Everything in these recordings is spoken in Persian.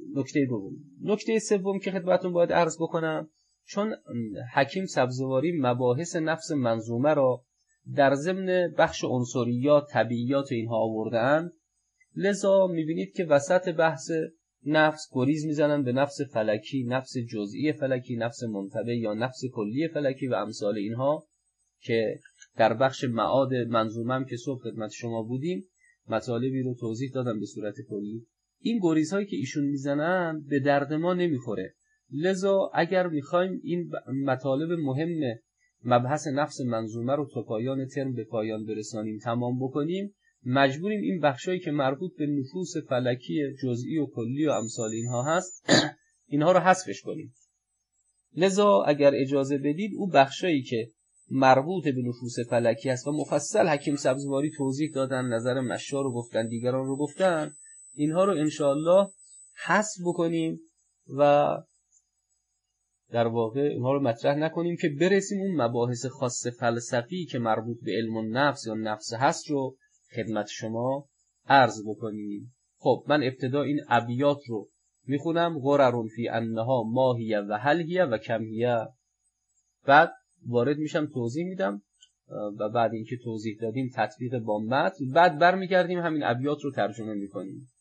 نکته دوم. نکته سوم که خدمتتون باید عرض بکنم، چون حکیم سبزواری مباحث نفس منظومه را در ضمن بخش عنصریات، طبیعیات و اینها آوردن، لذا میبینید که وسط بحث نفس گریز میزنن به نفس فلکی، نفس جزئی فلکی، نفس منتبه یا نفس کلی فلکی و امثال اینها که در بخش معاد منظومه هم که صبح خدمت شما بودیم مطالبی رو توضیح دادم به صورت کلی. این گریزهایی که ایشون میزنن به درد ما نمیخوره. لذا اگر میخوایم این مطالب مهم مبحث نفس منظومه رو تا پایان ترم به پایان برسانیم، تمام بکنیم، مجبوریم این بخشایی که مربوط به نفوس فلکی جزئی و کلی و امثال اینها هست اینها رو حذفش کنیم. لذا اگر اجازه بدید او بخشایی که مربوط به نفوس فلکی هست و مفصل حکیم سبزواری توضیح دادن، نظر مشا رو گفتن، دیگران رو گفتن، اینها رو انشاءالله حذف بکنیم و در واقع اینها رو مطرح نکنیم که برسیم اون مباحث خاص فلسفی که مربوط به علم النفس یا نفس هست رو خدمت شما عرض بکنیم. خب من ابتدا این ابیات رو میخونم: غرر فی انها ماهیه و حلهیه و کمیه. بعد وارد میشم توضیح میدم و بعد اینکه توضیح دادیم تطبیق با متن، بعد برمیگردیم همین ابیات رو ترجمه میکنیم.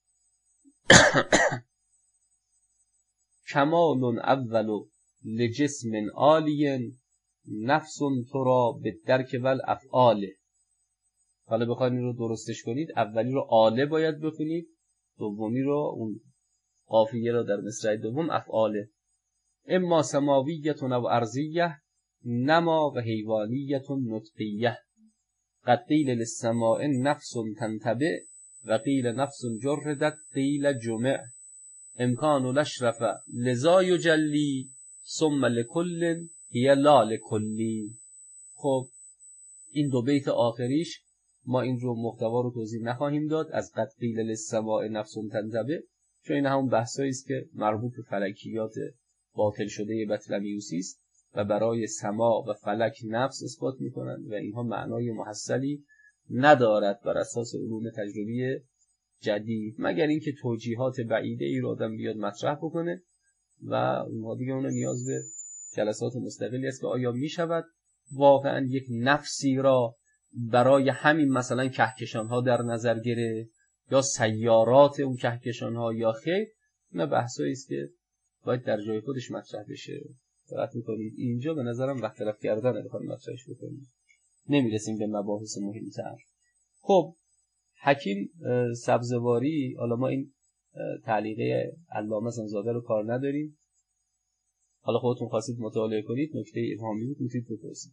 کمال اول لجسم عالی نفس ترا بالدرک والافعال. حالا بخواید این رو درستش کنید، اولی رو آله باید بخونید، دومی رو اون قافیه رو در مصرع دوم افعاله. اما سماویت و ارضیه نما و حیوانیت نطقیه. قد قیل للسماء نفس تنتبع و قیل نفس جردت قیل جمع. امکان الاشرف لذا یجلی ثم لکل هی لا لکلی. خب این دو بیت آخریش ما این رو محتوا رو توضیح نخواهیم داد از قد قیل للسماء نفس تنتبع، چون این همون بحثایی است که مربوط به فلکیات باطل شده بطلمیوسی است و برای سما و فلک نفس اثبات میکنند و اینها معنای محصلی ندارد بر اساس علوم تجربی جدید، مگر اینکه توجیهات بعیده ای رو آدم بیاد مطرح بکنه و اونها دیگه اون نیاز به جلسات مستقلی است که آیا میشود واقعا یک نفسی را برای همین مثلا کهکشان ها در نظر گرفت یا سیارات اون کهکشان ها یا خیر. نه، بحثایی است که باید در جای خودش مطرح بشه. دقت میکنید اینجا به نظرم وقت رفت کردن بخوایم مطرحش بکنیم، نمیرسیم به مباحث مهمتر. خب حکیم سبزواری، حالا ما این تعلیقه علامه زنزاده رو کار نداریم، حالا خودتون خواستید مطالعه کنید، نکته ابهامی بود میتونید بپرسید.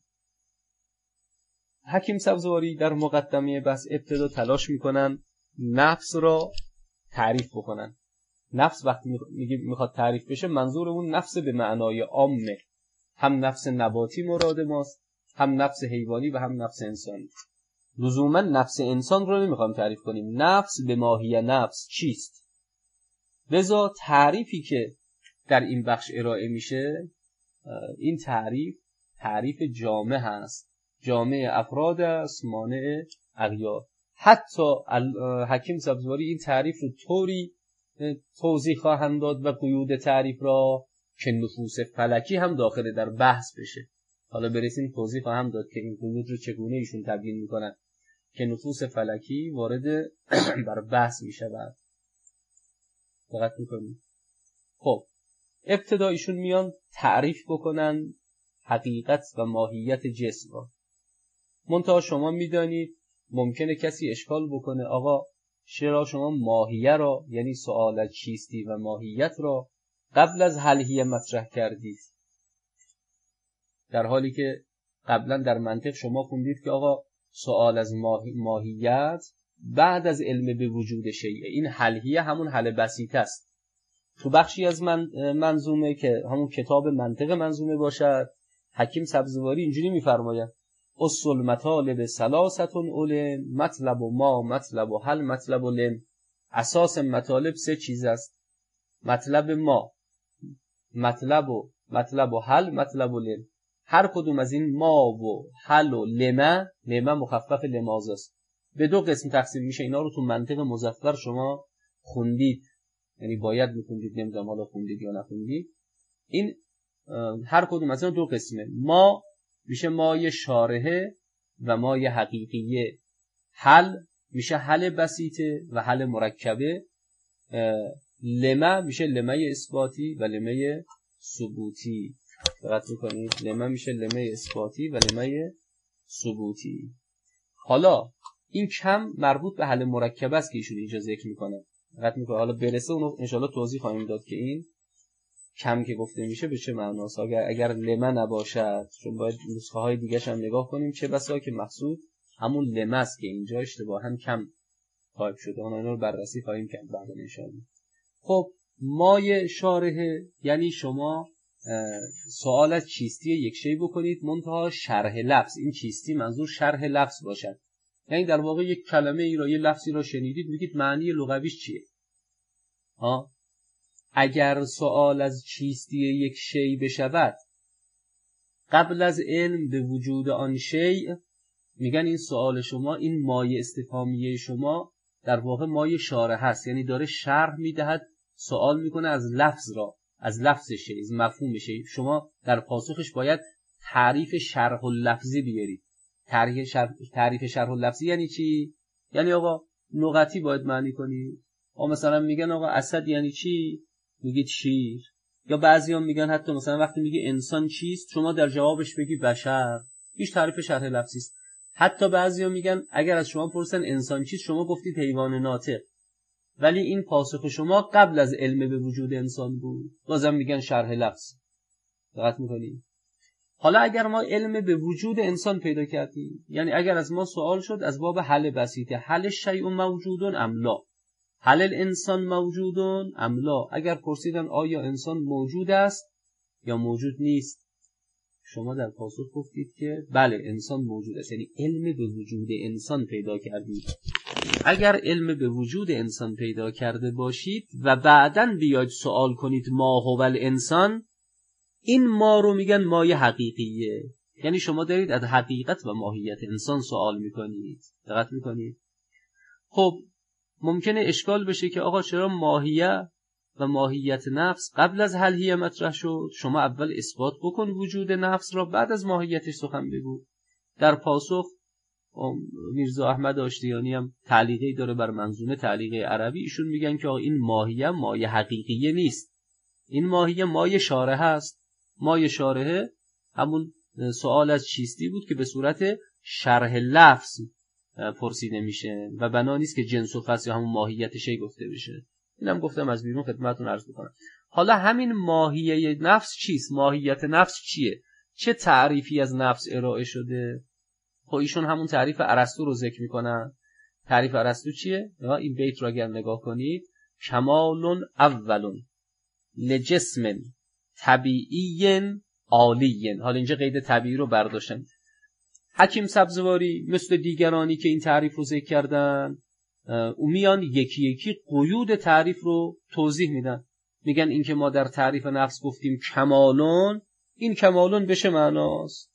حکیم سبزواری در مقدمه بحث ابتدا تلاش میکنن نفس را تعریف بکنن. نفس وقتی میخواد تعریف بشه منظور اون نفس به معنای عامه، هم نفس نباتی مراد ماست، هم نفس حیوانی و هم نفس انسانی. لزوما نفس انسان رو نمیخوام تعریف کنیم، نفس به ماهی نفس چیست. لذا تعریفی که در این بخش ارائه میشه، این تعریف جامع هست، جامع افراد است، مانع اغیار. حتی حکیم سبزواری این تعریف رو طوری توضیح خواهند داد و قیود تعریف را که نفوس فلکی هم داخل در بحث بشه. حالا برسیم توضیح خواهم داد که این قیود رو چگونه ایشون تبیین میکنن که نفوس فلکی وارد بر بحث میشود. دقت میکنید؟ خب ابتدا ایشون میان تعریف بکنن حقیقت و ماهیت جسم را. منتها شما میدانید ممکنه کسی اشکال بکنه، آقا چرا شما ماهیه را، یعنی سؤال از چیستی و ماهیت را قبل از حلهیه مطرح کردید، در حالی که قبلا در منطق شما خوندید که آقا سؤال از ماهیت بعد از علم به وجود شیء. این حلهیه همون حل بسیط است. تو بخشی از منظومه که همون کتاب منطق منظومه باشد، حکیم سبزواری اینجوری میفرماید: اصل مطالب ثلاثه علم مطلب و ما مطلب و حل مطلب و لم. اساس مطالب سه چیز است: مطلب ما، مطلب و حل مطلب و لم. هر کدوم از این ما و حل و لمه مخفف لماز است، به دو قسم تقسیم میشه. اینا رو تو منطق مظفر شما خوندید. یعنی باید میخوندید، نمیدونم حالا خوندید یا نخوندید. این هر کدوم مثلا دو قسمه. ما میشه مایه شارحه و مایه حقیقیه. حل میشه حل بسیطه و حل مرکبه. لمه میشه لمه اثباتی و لمه ثبوتی. دقت میکنید؟ لمه میشه لمه اثباتی و لمه ثبوتی. حالا این کم مربوط به حل مرکبه است که ایشون اینجا ذکر میکنه. دقت میکنید؟ حالا برسه اونو انشالله توضیح خواهیم داد که این کم که گفته میشه به چه معناست. اگر لمه نباشد، چون باید نسخه های دیگه هم نگاه کنیم، چه بسا که مقصود همون لمه است که اینجا اشتباها کم تایپ شده. اونا رو بررسی خواهیم کرد بعد انشالله. خب مایه شارحه یعنی شما سوال از چیستی یک شی بکنید منتها شرح لفظ. این چیستی منظور شرح لفظ باشد. یعنی در واقع یک کلمه ای را، یک لفظی را شنیدید، میگید معنی لغویش چیه. اگر سوال از چیستی یک شی بشود قبل از علم به وجود آن شی، میگن این سوال شما، این مایه استفهامیه شما در واقع مایه شارح هست. یعنی داره شرح میدهد، سوال میکنه از لفظ را، از لفظ شی، از مفهوم شی. شما در پاسخش باید تعریف شرح اللفظی بیارید. تعریف شرح اللفظی یعنی چی؟ یعنی آقا لغتی باید معنی کنید. مثلا میگن آقا اسد یعنی چی؟ میگید شیر. یا بعضی‌ها میگن حتی مثلا وقتی میگه انسان چیست، شما در جوابش بگی بشر. هیچ تعریف شرح لفظی است. حتی بعضی‌ها میگن اگر از شما پرسن انسان چیست، شما گفتید حیوان ناطق، ولی این پاسخ شما قبل از علم به وجود انسان بود، بازم میگن شرح لفظ. دقت میکنید؟ حالا اگر ما علم به وجود انسان پیدا کردیم، یعنی اگر از ما سوال شد از باب حل بسیطه، حل شیء موجودون ام لا، حل الانسان موجودون ام لا، اگر پرسیدن آیا انسان موجود است یا موجود نیست، شما در پاسخ گفتید که بله انسان موجود است. یعنی علم به وجود انسان پیدا کردید. اگر علم به وجود انسان پیدا کرده باشید و بعداً بیاید سوال کنید ما هو الانسان، این ما رو میگن مایه حقیقیه. یعنی شما دارید از حقیقت و ماهیت انسان سوال میکنید. دقت میکنید؟ خب ممکنه اشکال بشه که آقا چرا ماهیه و ماهیت نفس قبل از حلهیه مطرح شد؟ شما اول اثبات بکن وجود نفس را، بعد از ماهیتش سخن بگو. در پاسخ میرزا احمد آشتیانی هم تعلیقی داره بر منظومه تعلیقی عربی. ایشون میگن که این ماهیه مایه حقیقیه نیست، این ماهیه مایه شارحه است. مایه شارحه همون سوال از چیستی بود که به صورت شرح لفظ پرسیده میشه و بنا نیست که جنس و فصل یا همون ماهیت شی گفته بشه. اینم گفتم از بیرون خدمتتون عرض میکنم. حالا همین ماهیه نفس چیست؟ ماهیت نفس چیه؟ چه تعریفی از نفس ارائه شده؟ خب ایشون همون تعریف ارسطو رو ذکر میکنن. تعریف ارسطو چیه؟ این بیت رو اگر نگاه کنید، کمال اولون لجسم طبیعی عالی. حالا اینجا قید طبیعی رو برداشتن. حکیم سبزواری مثل دیگرانی که این تعریف رو ذکر کردن، میان یکی یکی قیود تعریف رو توضیح میدن. میگن این که ما در تعریف نفس گفتیم کمالون، این کمالون بشه معناست.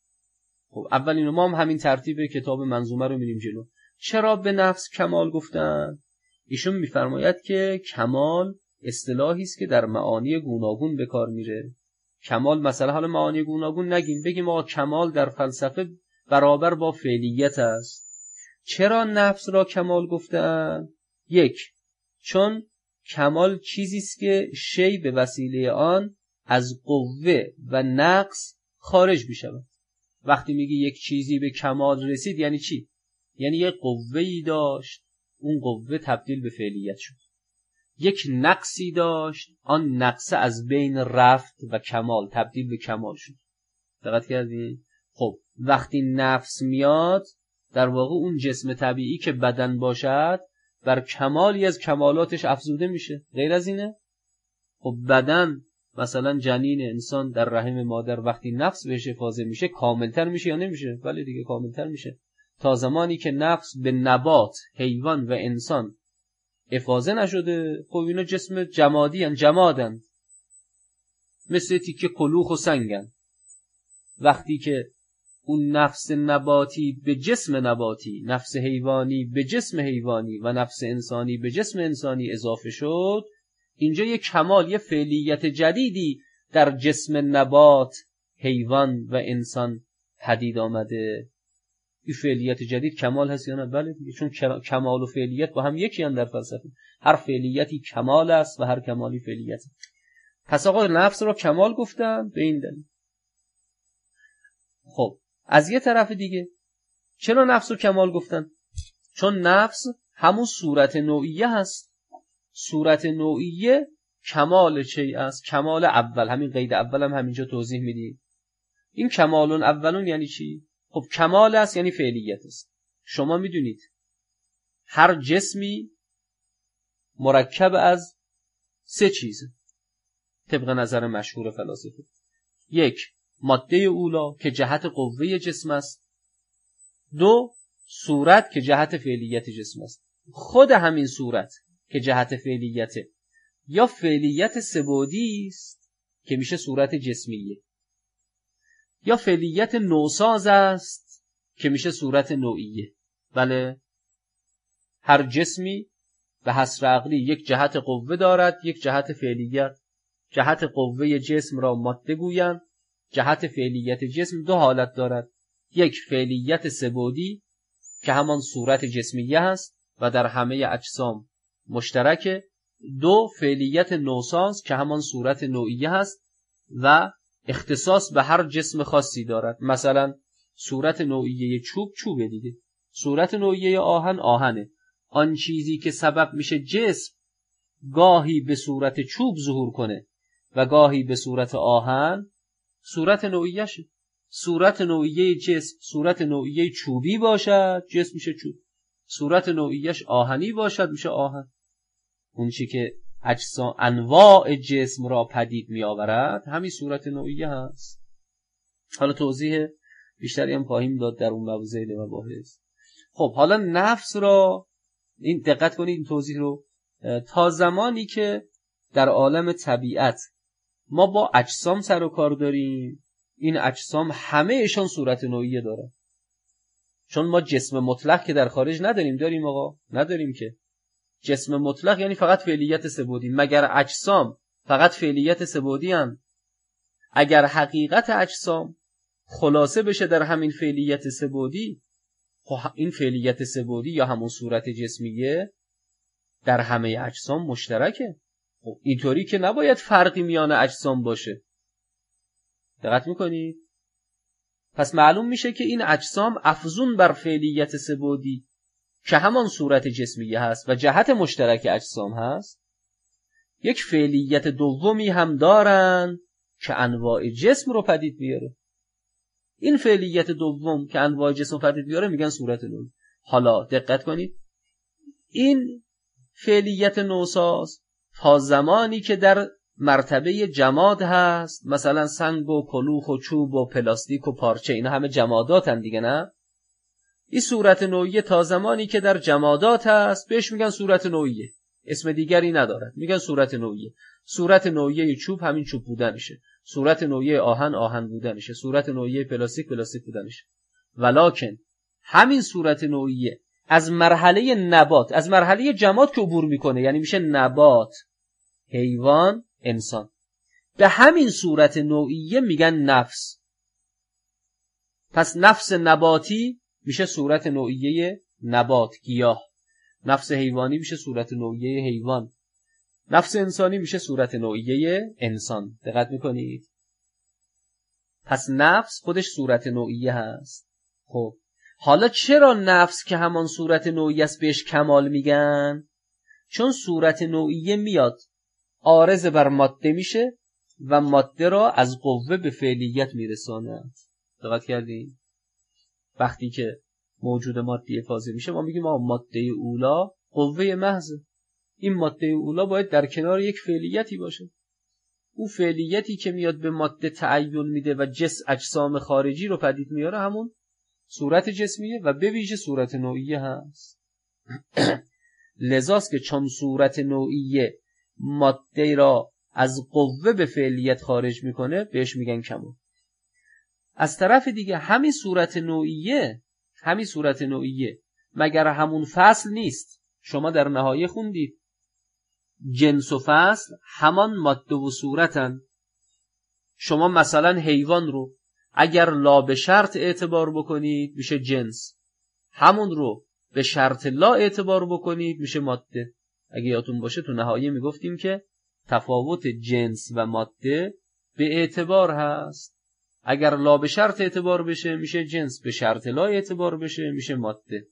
خب اولین ما هم همین ترتیب کتاب منظومه رو میریم جلو. چرا به نفس کمال گفتن؟ ایشون میفرماید که کمال اصطلاحی است که در معانی گوناگون به کار میره. کمال مثلا حالا معانی گوناگون نگیم، بگیم آقا کمال در فلسفه برابر با فعلیت است. چرا نفس را کمال گفتن؟ یک، چون کمال چیزی است که شی به وسیله آن از قوه و نقص خارج می‌شود. وقتی میگی یک چیزی به کمال رسید یعنی چی؟ یعنی یک قوه‌ای داشت، اون قوه تبدیل به فعلیت شد. یک نقصی داشت، آن نقص از بین رفت و کمال تبدیل به کمال شد. دقت کردین؟ خب وقتی نفس میاد، در واقع اون جسم طبیعی که بدن باشد بر کمالی از کمالاتش افزوده میشه. غیر از اینه؟ خب بدن مثلا جنین انسان در رحم مادر وقتی نفس بهش افاضه میشه کاملتر میشه یا نمیشه؟ بله دیگه کاملتر میشه. تا زمانی که نفس به نبات، حیوان و انسان افاضه نشده، خب اینا جسم جمادی هن، جمادن، مثل تیکه کلوخ و سنگن. وقتی که اون نفس نباتی به جسم نباتی، نفس حیوانی به جسم حیوانی و نفس انسانی به جسم انسانی اضافه شد، اینجا یه کمال، یه فعلیت جدیدی در جسم نبات، حیوان و انسان پدید آمده. این فعلیت جدید کمال هست یا نه؟ بله دیگه، چون کمال و فعلیت با هم یکی هم در فلسفه. هر فعلیتی کمال است و هر کمالی فعلیت. پس آقا نفس رو کمال گفتن به این دلیل. خب از یه طرف دیگه چرا نفس رو کمال گفتن؟ چون نفس همون صورت نوعیه هست. صورت نوعیه کمال چی است؟ کمال اول. همین قید اول هم همینجا توضیح میدی. این کمالون اولون یعنی چی؟ خب کمال است یعنی فعلیت است. شما میدونید هر جسمی مرکب از 3 چیزه طبق نظر مشهور فلاسفه. 1 ماده اولا که جهت قوه جسم است. 2 صورت که جهت فعلیت جسم است. خود همین صورت که جهت فعلیته یا فعلیت سه‌بعدی است که میشه صورت جسمیه، یا فعلیت نوساز است که میشه صورت نوعیه. بله، هر جسمی به حصر عقلی یک جهت قوه دارد، یک جهت فعلیت. جهت قوه جسم را ماده گویند. جهت فعلیت جسم 2 حالت دارد. 1 فعلیت سه‌بعدی که همان صورت جسمیه هست و در همه اجسام مشترکه. 2 فعلیت نوساز که همان صورت نوعیه هست و اختصاص به هر جسم خاصی دارد. مثلا صورت نوعیه چوب چوبه دیگه، صورت نوعیه آهن آهنه. آن چیزی که سبب میشه جسم گاهی به صورت چوب ظهور کنه و گاهی به صورت آهن، صورت نوعیه‌شه. صورت نوعیه جسم صورت نوعیه چوبی باشد، جسم میشه چوب. صورت نوعیه‌اش آهنی باشد، میشه آهن. اون چی که اجسام انواع جسم را پدید می آورد همین صورت نوعیه هست. حالا توضیح بیشتری هم خواهیم داد در اون مباحث مباحث. خب حالا نفس را این دقت کنید، این توضیح رو تا زمانی که در عالم طبیعت ما با اجسام سر و کار داریم، این اجسام همه اشان صورت نوعیه دارن. چون ما جسم مطلق که در خارج نداریم. داریم آقا؟ نداریم که. جسم مطلق یعنی فقط فعلیت سه‌بعدی. مگر اجسام فقط فعلیت سه‌بعدی اند؟ اگر حقیقت اجسام خلاصه بشه در همین فعلیت سه‌بعدی، خب این فعلیت سه‌بعدی یا همون صورت جسمیه در همه اجسام مشترکه. خب اینطوری که نباید فرقی میان اجسام باشه. دقت میکنید؟ پس معلوم میشه که این اجسام افزون بر فعلیت سه‌بعدی که همان صورت جسمیه هست و جهت مشترک اجسام هست، یک فعلیت دومی هم دارن که انواع جسم رو پدید بیاره. این فعلیت دوم که انواع جسم رو پدید بیاره میگن صورت نوعی. حالا دقت کنید، این فعلیت نوساز تا زمانی که در مرتبه جماد هست، مثلا سنگ و کلوخ و چوب و پلاستیک و پارچه، اینا همه جمادات هم دیگه، نه؟ این صورت نوعیه تا زمانی که در جمادات هست بهش میگن صورت نوعیه، اسم دیگری ندارد، میگن صورت نوعیه. صورت نوعیه چوب همین چوب بودنشه، صورت نوعیه آهن آهن بودنشه، صورت نوعیه پلاستیک پلاستیک بودنشه. ولکن همین صورت نوعیه از مرحله نبات، از مرحله جماد که عبور میکنه، یعنی میشه نبات، حیوان، انسان، به همین صورت نوعیه میگن نفس. پس نفس نباتی میشه صورت نوعیه نبات، گیاه. نفس حیوانی میشه صورت نوعیه حیوان. نفس انسانی میشه صورت نوعیه انسان. دقت میکنید؟ پس نفس خودش صورت نوعیه هست. خب حالا چرا نفس که همان صورت نوعیه است بهش کمال میگن؟ چون صورت نوعیه میاد عارض بر ماده میشه و ماده را از قوه به فعلیت میرسانه. دقت کردین؟ وقتی که موجود مادی فاضل میشه ما میگیم ماده اولا قوه محض. این ماده اولا باید در کنار یک فعلیتی باشه. اون فعلیتی که میاد به ماده تعین میده و اجسام خارجی رو پدید میاره همون صورت جسمیه و به ویژه صورت نوعیه هست. لذاست که چون صورت نوعیه ماده را از قوه به فعلیت خارج میکنه بهش میگن کمال. از طرف دیگه همین صورت نوعیه مگر همون فصل نیست؟ شما در نهایه خوندید جنس و فصل همان ماده و صورتن. شما مثلا حیوان رو اگر لا به شرط اعتبار بکنید میشه جنس، همون رو به شرط لا اعتبار بکنید میشه ماده. اگه یادتون باشه تو نهایی میگفتیم که تفاوت جنس و ماده به اعتبار هست. اگر لا به شرط اعتبار بشه میشه جنس، به شرط لا اعتبار بشه میشه ماده.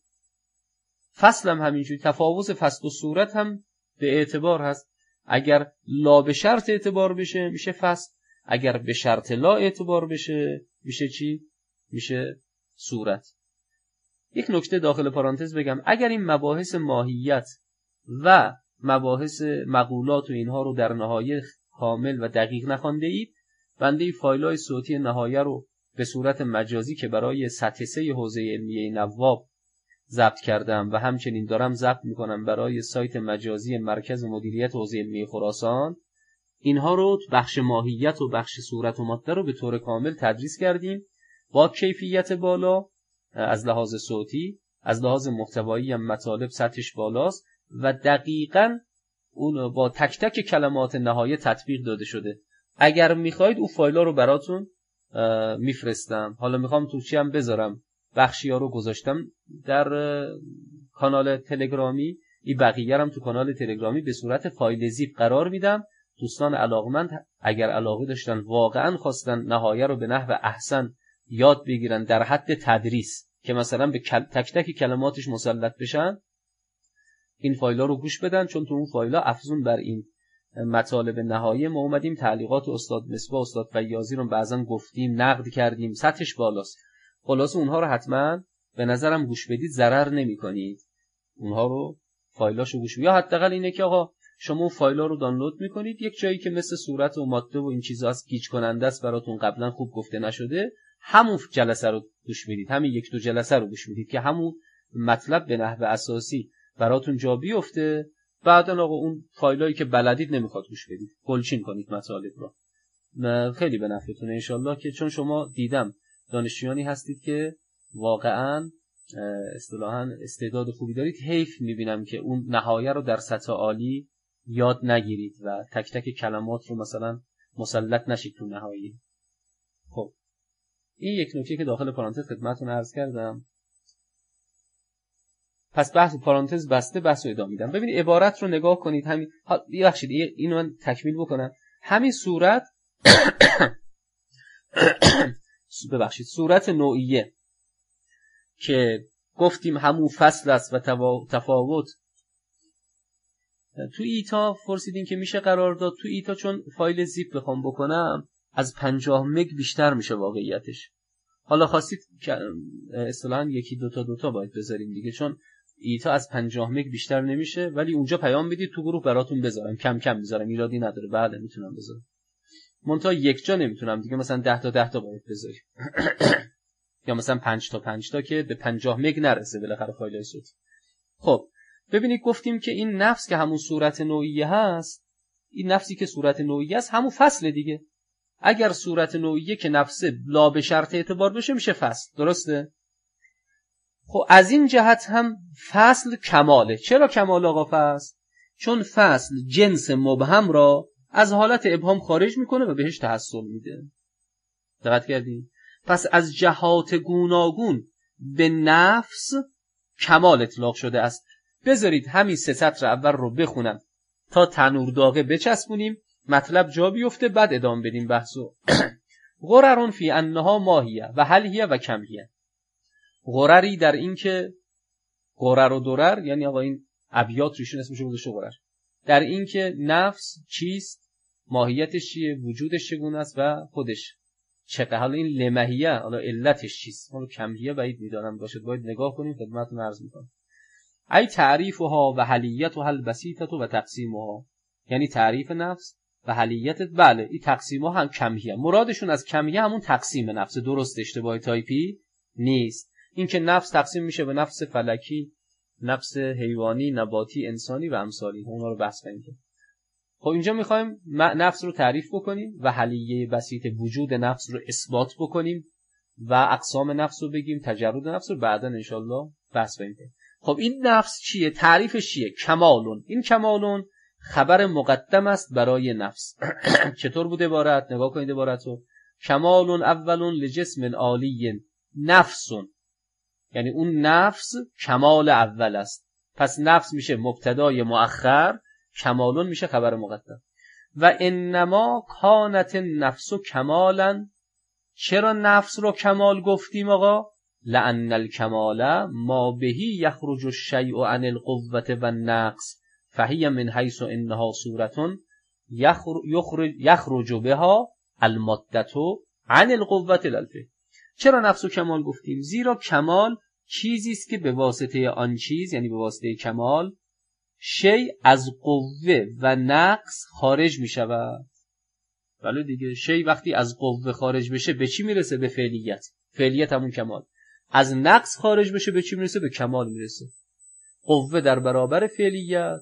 فصل هم همینجوری، تفاوت فصل و صورت هم به اعتبار هست. اگر لا به شرط اعتبار بشه میشه فصل، اگر به شرط لا اعتبار بشه میشه چی؟ میشه صورت. یک نکته داخل پرانتز بگم، اگر این مباحث ماهیت و مباحث مقولات و اینها رو در نهایه کامل و دقیق نخوانده اید، بنده فایل‌های صوتی نهایه رو به صورت مجازی که برای سطح 3 حوزه علمیه نواب ضبط کردم و همچنین دارم ضبط میکنم برای سایت مجازی مرکز مدیریت حوزه علمیه خراسان، اینها رو بخش ماهیت و بخش صورت و ماده رو به طور کامل تدریس کردیم با کیفیت بالا از لحاظ صوتی، از لحاظ محتوایی هم مطالب سطحش بالاست و دقیقاً اون با تک تک کلمات نهایه تطبیق داده شده. اگر میخواید اون فایل‌ها رو براتون میفرستم. حالا میخوام تو چی هم بذارم، بخشی‌ها رو گذاشتم در کانال تلگرامی، این بقیه هم تو کانال تلگرامی به صورت فایل زیپ قرار میدم. دوستان علاقمند اگر علاقه داشتن واقعا خواستن نهایه رو به نحو احسن یاد بگیرن در حد تدریس که مثلا به تک تک کلماتش مسلط بشن، این فایل‌ها رو گوش بدن، چون تو اون فایل‌ها افزون بر این مطالب نهایی ما اومدیم تعلیقات استاد مصباح، استاد فیاضی رو بعضن گفتیم، نقد کردیم، سطحش بالاست. خلاص اونها رو حتما به نظرم گوش بدید، ضرر نمی‌کنید. اونها رو فایلاشو گوش بدید. یا حداقل اینه که آقا شما فایل‌ها رو دانلود می‌کنید، یک جایی که مثل صورت و ماده و این چیزا هست گیج کننده است براتون قبلا خوب گفته نشده، همون جلسه رو گوش بدید، همین یک دو جلسه رو گوش بدید که همون مطلب به نحو اساسی براتون جا بیفته. بعدن آقا اون فایلایی که بلدید نمیخواد گوش بدید، گلچین کنید مطالب رو. خیلی به نفعتونه انشالله، که چون شما دیدم دانشجویانی هستید که واقعا اصطلاحاً استعداد خوبی دارید، حیف میبینم که اون نهایه رو در سطح عالی یاد نگیرید و تک تک کلمات رو مثلا مسلط نشید تو نهایی. خب این یک نکته که داخل پرانتز خدمتتون عرض کردم. پس بحث پرانتز بسته، بحث رو ادامه میدم. ببینید عبارت رو نگاه کنید، همین ببخشید اینو من تکمیل بکنم. همین صورت ببخشید صورت نوعیه که گفتیم همون فصل است و تفاوت تو ایتا پرسیدین که میشه قرار داد. تو ایتا چون فایل زیپ بخوام بکنم از 50 مگ بیشتر میشه واقعیتش. حالا خواستید که اصطلاحاً یکی دوتا باید بذاریم دیگه، چون ایتا از 50 مگ بیشتر نمیشه، ولی اونجا پیام بدید تو گروه براتون بذارم، کم کم میذارم، ایرادی نداره. بله میتونم بذارم، منتها یک جا نمیتونم دیگه، مثلا 10 تا باید بذاریم یا مثلا 5 تا که به 50 مگ نرسه بالاخره فایل صوتی. خب ببینید گفتیم که این نفس که همون صورت نوعیه هست، این نفسی که صورت نوعیه است همون فصل دیگه. اگر صورت نوعیه که نفسه لا به شرط اعتبار بشه میشه فصل، درسته؟ خب از این جهت هم فصل کماله. چرا کمال آقا فصل؟ چون فصل جنس مبهم را از حالت ابهام خارج میکنه و بهش تحصل میده. دقت کردین؟ پس از جهات گوناگون به نفس کمال اطلاق شده است. بذارید همین 3 سطر اول رو بخونم تا تنور داغه بچسبونیم، مطلب جا بیفته، بعد ادامه بدیم بحثو. غررون فی انها ماهیه و حلیه و کمیه. غرری در این که غرر و درر، یعنی آقا این ابیات ریشون اسمش رو گذاشته غرر، در این که نفس چیست، ماهیتش چیه، وجودش چگونه است و خودش چقدر. حالا این لمهیه، حالا علتش چیست، حالا کمیه بعید میدانم باشد، باید نگاه کنیم. خدمتتون عرض میکنم ای تعریفها و حلیتها البسیطه و تقسیمها، یعنی تعریف نفس و حلیت. بله این تقسیمها هم کمیه، مرادشون از کمیه همون تقسیم نفس، درست اشتباه تایپی نیست. این که نفس تقسیم میشه به نفس فلکی، نفس حیوانی، نباتی، انسانی و امثالی، اونا رو بحث کنیم. خب اینجا میخوایم نفس رو تعریف بکنیم و حلیه بسیط وجود نفس رو اثبات بکنیم و اقسام نفس رو بگیم، تجرد نفس رو بعدا انشالله بحث کنیم. خب این نفس چیه؟ تعریفش چیه؟ کمالون. این کمالون خبر مقدم است برای نفس. چطور بود عبارت؟ نگاه کنید عبارتو. کمال اول لجسم عالی نفس، یعنی اون نفس کمال اول است. پس نفس میشه مبتدای مؤخر، کمالون میشه خبر مقدم. و انما کانت النفس کمالا. چرا نفس رو کمال گفتیم آقا؟ لأن الکمال ما بهی یخرج الشیء عن القوة و النقص فهی من حیث انها صورت یخرج بها المادة عن القوة الالفه. چرا نفس و کمال گفتیم؟ زیرا کمال چیزی است که به واسطه آن چیز، یعنی به واسطه کمال، شی از قوه و نقص خارج می شود. بله دیگه، شی وقتی از قوه خارج بشه به چی میرسه؟ به فعلیت. فعلیت همون کمال. از نقص خارج بشه به چی میرسه؟ به کمال میرسه. قوه در برابر فعلیت،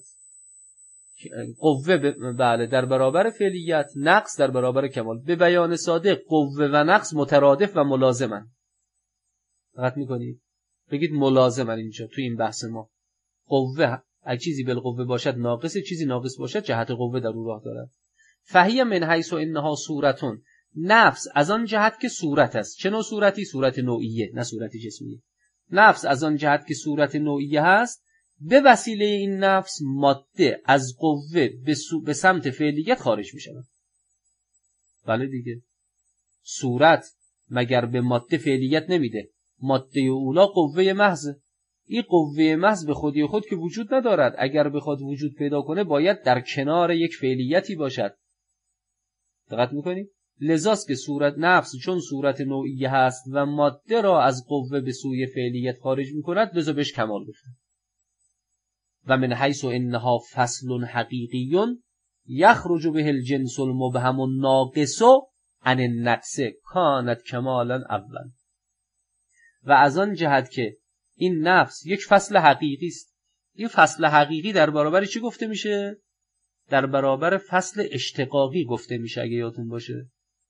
بله در برابر فعلیت، نقص در برابر کمال. به بیان ساده قوه و نقص مترادف و ملازمن. دقت میکنید؟ بگید ملازمن اینجا تو این بحث ما. قوه اگه چیزی بالقوه باشد ناقصه، چیزی ناقص باشد جهت قوه در او راه دارد. فهی من حیث انها صورتون. نفس از آن جهت که صورت است. چه نوع صورتی؟ صورت نوعیه، نه صورت جسمیه. نفس از آن جهت که صورت نوعیه هست، به وسیله این نفس ماده از قوه به سمت فعلیت خارج می شود. بله دیگه، صورت مگر به ماده فعلیت نمیده؟ ماده اولا قوه محض. این قوه محض به خودی خود که وجود ندارد. اگر بخواد وجود پیدا کنه باید در کنار یک فعلیتی باشد. دقت میکنی؟ لذاست که صورت نفس چون صورت نوعیه هست و ماده را از قوه به سوی فعلیت خارج میکند، لذا بهش کمال گفتن. و من حیث انها فصل حقیقی یخرج به الجنس المبهم الناقص عن النقص کانت کمالا اول. و از آن جهت که این نفس یک فصل حقیقی است. این فصل حقیقی در برابر چی گفته میشه؟ در برابر فصل اشتقاقی گفته میشه، اگه یادتون باشه.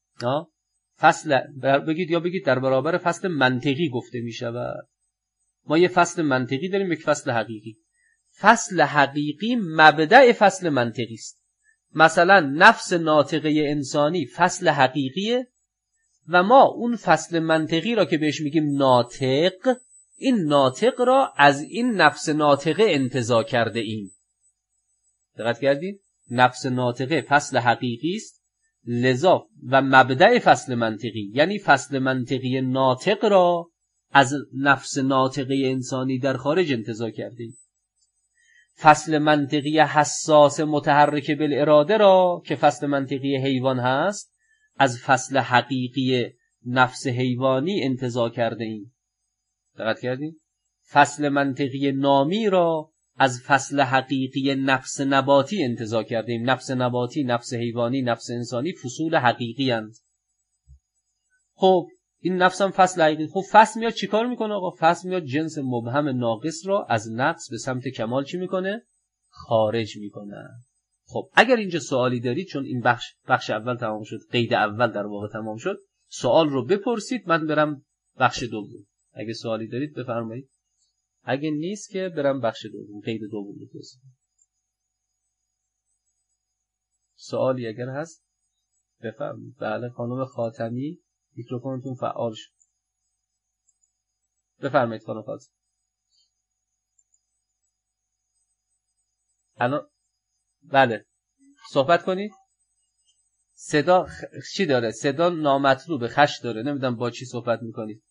بگید در برابر فصل منطقی گفته میشه. و ما یه فصل منطقی داریم، یک فصل حقیقی. فصل حقیقی مبدأ فصل منطقی است. مثلا نفس ناطقه انسانی فصل حقیقیه و ما اون فصل منطقی را که بهش میگیم ناطق، این ناطق را از این نفس ناطقه انتزاع کرده ایم. دقت کردید؟ نفس ناطقه فصل حقیقی است، لذا و مبدأ فصل منطقی، یعنی فصل منطقی ناطق را از نفس ناطقه انسانی در خارج انتزاع کرده ایم. فصل منطقی حساس متحرک بالاراده را که فصل منطقی حیوان هست، از فصل حقیقی نفس حیوانی انتزاع کرده ایم. دقت کردید؟ فصل منطقی نامی را از فصل حقیقی نفس نباتی انتزاع کردیم. نفس نباتی، نفس حیوانی، نفس انسانی فصول حقیقی هستند. خب این نفس هم فصل حقیقی. خب فصل میاد چیکار میکنه آقا؟ فصل میاد جنس مبهم ناقص را از نقص به سمت کمال چی میکنه؟ خارج میکنه. خب اگر اینجا سوالی دارید، چون این بخش اول تمام شد، قید اول در واقع تمام شد، سوال رو بپرسید، من برم بخش دوم. اگه سوالی دارید بفرمایید. اگه نیست که برم بخش دوم، قید دوم رو توضیح. سوالی اگر هست بفرمایید. بله خانم خاتمی میکروفونتون فعال شد. بفرمایید خانم خاتمی. الان بله صحبت کنید. صدا چی داره؟ صدا نامطلوبه، خش داره. نمیدونم با چی صحبت میکنید.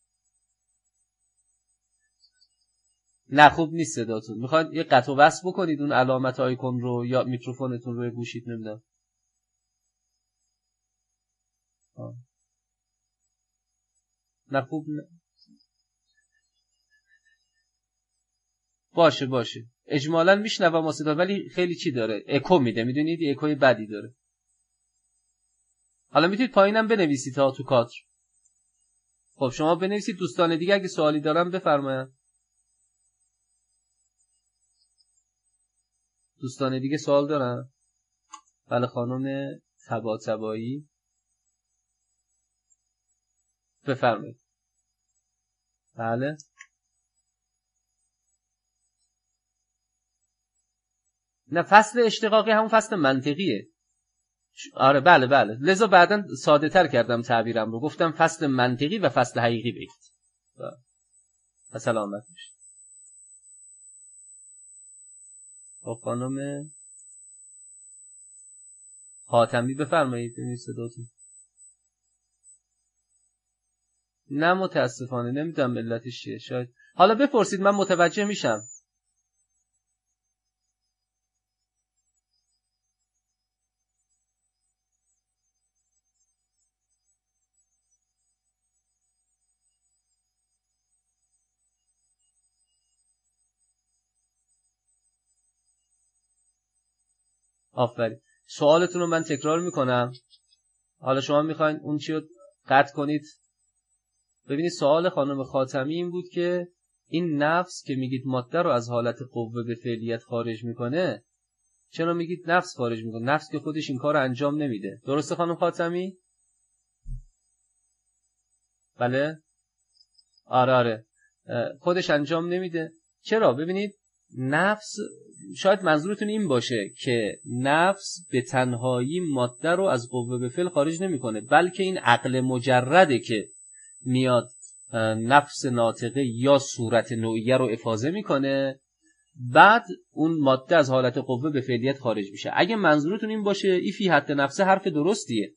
نه خوب نیست صداتون. میخواید یه قطع و وصل بکنید اون علامت آیکون رو یا میکروفونتون رو گوشید. نمیدونم. نه خوب نه. باشه اجمالاً میشنوم ما صدا، ولی خیلی چی داره؟ اکو میده. میدونید اکوی بدی داره. حالا میتونید پایینم بنویسید تا تو کادر. خب شما بنویسید، دوستان دیگه اگه سوالی دارن بفرمایید. دوستان دیگه سوال دارن؟ بله خانم طباطبایی بفرمایید. بله نه فصل اشتقاقی همون فصل منطقیه. آره بله بله، لذا بعداً ساده تر کردم تعبیرم رو، گفتم فصل منطقی و فصل حقیقی بگید. سلامت باشید. با خانم حاتمی بفرمایید. ببینید صداتون. نه متاسفانه نمیدونم علتش چیه، شاید حالا بپرسید من متوجه میشم. آفرین. سوالتون رو من تکرار میکنم، حالا شما میخواین اون چی رو قطع کنید. ببینید سوال خانم خاتمی این بود که این نفس که میگید ماده رو از حالت قوه به فعلیت خارج میکنه، چرا میگید نفس خارج میکنه؟ نفس که خودش این کار رو انجام نمیده. درسته خانم خاتمی؟ بله؟ آره خودش انجام نمیده. چرا؟ ببینید نفس، شاید منظورتون این باشه که نفس به تنهایی ماده رو از قوه به فعل خارج نمیکنه، بلکه این عقل مجرده که میاد نفس ناطقه یا صورت نوعیه رو افاضه میکنه، بعد اون ماده از حالت قوه به فعلیت خارج میشه. اگه منظورتون این باشه ای فی حد نفسه حرف درستیه،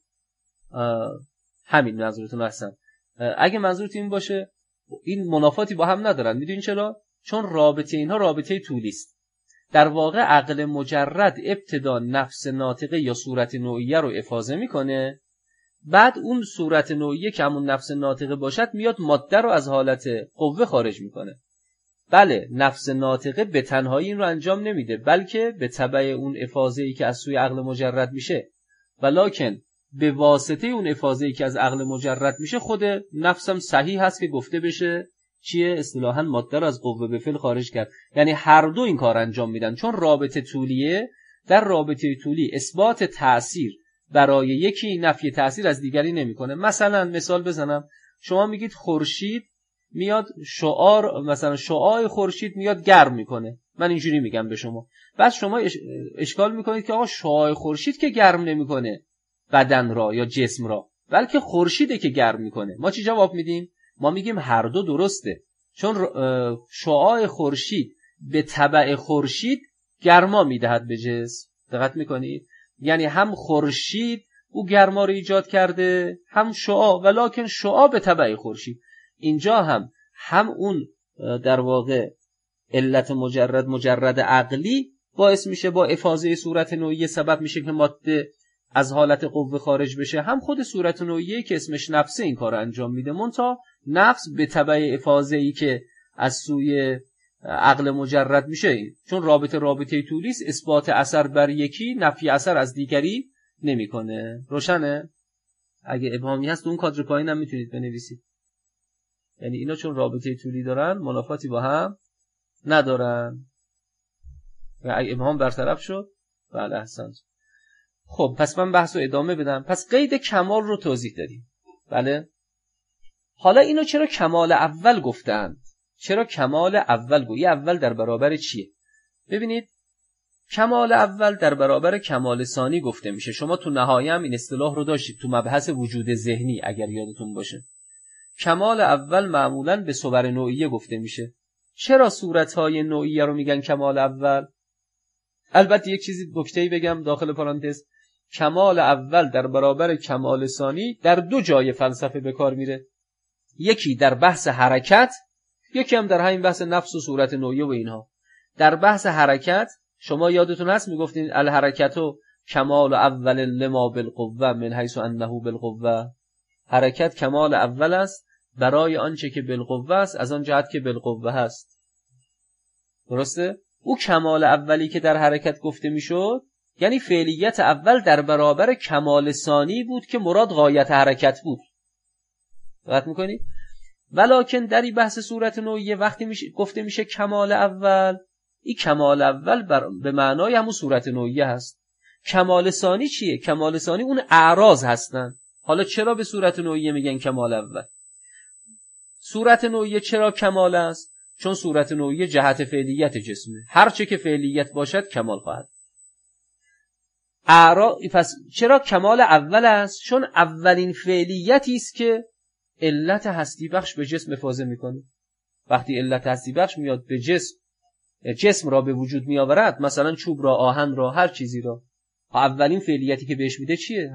همین منظورتون هستن. اگه منظورتون این باشه این منافاتی با هم ندارن. میدونین چرا؟ چون رابطه اینها رابطه طولی است. در واقع عقل مجرد ابتدا نفس ناطقه یا صورت نوعیه رو افاضه میکنه، بعد اون صورت نوعیه که همون نفس ناطقه باشد میاد ماده رو از حالت قوه خارج میکنه. بله نفس ناطقه به تنهایی این رو انجام نمیده، بلکه به تبع اون افاضه‌ای که از سوی عقل مجرد میشه، ولکن به واسطه اون افاضه‌ای که از عقل مجرد میشه خود نفسم صحیح هست که گفته بشه چیه؟ اصطلاحاً ماده رو از قوه به فعل خارج کرد. یعنی هر دو این کار انجام میدن، چون رابطه طولیه. در رابطه طولی اثبات تأثیر برای یکی نفی تأثیر از دیگری نمیکنه. مثلا مثال بزنم، شما میگید خورشید میاد شعاع، مثلا شعاع خورشید میاد گرم میکنه، من اینجوری میگم به شما، بعد شما اشکال میکنید که آقا شعاع خورشید که گرم نمیکنه بدن را یا جسم را، بلکه خورشیده که گرم میکنه. ما چی جواب میدیم؟ ما میگیم هر دو درسته، چون شعاع خورشید به تبع خورشید گرما میدهد به جسم. دقت میکنید؟ یعنی هم خورشید او گرما رو ایجاد کرده، هم شعاع، ولکن شعاع به تبع خورشید. اینجا هم اون در واقع علت مجرد عقلی باعث میشه با افاضه صورت نوعیه سبب میشه که ماده از حالت قوه خارج بشه، هم خود صورت نوعیه که اسمش نفسه این کار انجام میده، منتها نفس به تبع افاضه‌ای که از سوی عقل مجرد میشه، چون رابطه طولی است، اثبات اثر بر یکی نفی اثر از دیگری نمیکنه. روشنه؟ اگه ابهامی هست اون کادر پایین هم میتونید بنویسید. یعنی اینا چون رابطه طولی دارن منافاتی با هم ندارن. و اگه ابهام برطرف شد بله احسنت. خب پس من بحث رو ادامه بدم. پس قید کمال رو توضیح دادیم. بله. حالا اینو چرا کمال اول گفتن؟ چرا کمال اول گویی اول در برابر چیه؟ ببینید کمال اول در برابر کمال ثانی گفته میشه. شما تو نهایه هم این اصطلاح رو داشتید تو مبحث وجود ذهنی اگر یادتون باشه. کمال اول معمولاً به صور نوعیه گفته میشه. چرا صورت‌های نوعیه رو میگن کمال اول؟ البته یک چیزی نکته‌ای بگم داخل پرانتز، کمال اول در برابر کمال ثانی در دو جای فلسفه به کار میره. یکی در بحث حرکت، یکی هم در همین بحث نفس و صورت نوعیه و اینها. در بحث حرکت شما یادتون هست میگفتین الحرکتو کمال اول لما بالقوه من حیث انه بالقوه. حرکت کمال اول است برای آنچه که بالقوه است از آن جهت که بالقوه هست. درسته؟ او کمال اولی که در حرکت گفته میشد یعنی فعلیت اول در برابر کمال ثانی بود که مراد غایت حرکت بود. دقت میکنید؟ ولکن در این بحث صورت نوعیه وقتی گفته میشه کمال اول، این کمال اول به معنای همون صورت نوعیه هست. کمال ثانی چیه؟ کمال ثانی اون اعراض هستن. حالا چرا به صورت نوعیه میگن کمال اول؟ صورت نوعیه چرا کمال است؟ چون صورت نوعیه جهت فعلیت جسمه. هر چه که فعلیت باشد کمال خواهد. پس چرا کمال اول است؟ چون اولین فعلیتی است که علت هستی بخش به جسم افاضه میکنه. وقتی علت هستی بخش میاد به جسم را به وجود میآورد، مثلا چوب را، آهن را، هر چیزی را، اولین فعلیتی که بهش میده چیه؟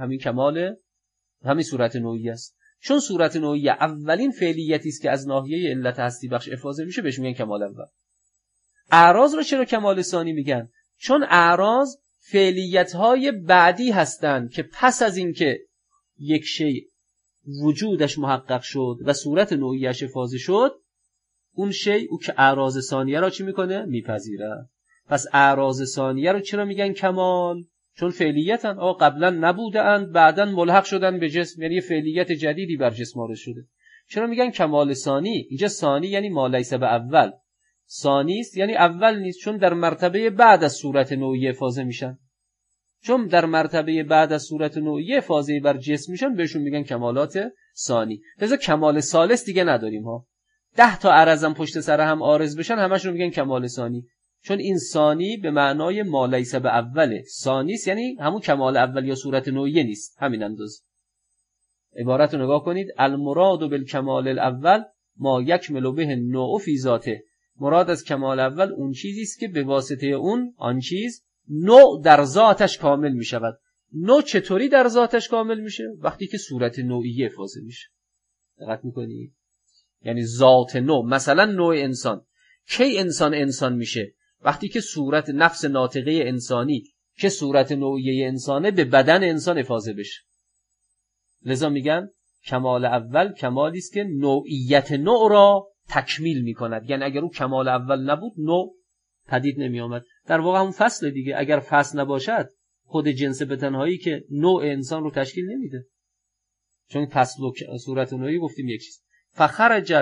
همین صورت نوعی است. چون صورت نوعی اولین فعلیتی است که از ناحیه علت هستی بخش افاضه میشه، بهش میگن کمال اول. اعراض رو چرا کمال ثانی میگن؟ چون اعراض فعلیت‌های بعدی هستند که پس از اینکه یک شیء وجودش محقق شد و صورت نوعیش افاضه شد، اون شیء او که اعراض ثانیه را چی میکنه؟ میپذیره. پس اعراض ثانیه رو چرا میگن کمال؟ چون فعلیتن، قبلا نبودند بعداً ملحق شدن به جسم، یعنی فعلیت جدیدی بر جسم وارد شده. چرا میگن کمال ثانی؟ اینجا ثانی یعنی ما لیس به اول، ثانی است یعنی اول نیست، چون در مرتبه بعد از صورت نوعیه افاضه میشن. چون در مرتبه بعد از صورت نوعیه افاضه بر جسم میشن، بهشون میگن کمالات ثانی. لذا کمال ثالث دیگه نداریم ها. 10 تا عرضم پشت سر هم عارض بشن، همش رو میگن کمال ثانی. چون این ثانی به معنای ما لیس به اوله، ثانی است یعنی همون کمال اول یا صورت نوعیه نیست، همین انداز. عبارت رو نگاه کنید: المراد بالکمال الاول ما یکمل به النوع فی ذاته. مراد از کمال اول اون چیزی است که به واسطه اون آن چیز نوع در ذاتش کامل می شود. نوع چطوری در ذاتش کامل میشه؟ وقتی که صورت نوعیه افاضه میشه. دقت میکنید؟ یعنی ذات نوع. مثلا نوع انسان، کی انسان میشه؟ وقتی که صورت نفس ناطقه انسانی که صورت نوعیه انسانه به بدن انسان افاضه بشه. لذا میگن کمال اول کمالی است که نوعیت نوع را تکمیل میکند. یعنی اگر او کمال اول نبود، نوع پدید نمی آمد. در واقع همون فصل دیگه، اگر فصل نباشد خود جنس به تنهایی که نوع انسان رو تشکیل نمیده. چون فصل و صورت نوعی گفتیم یک چیز. فخرج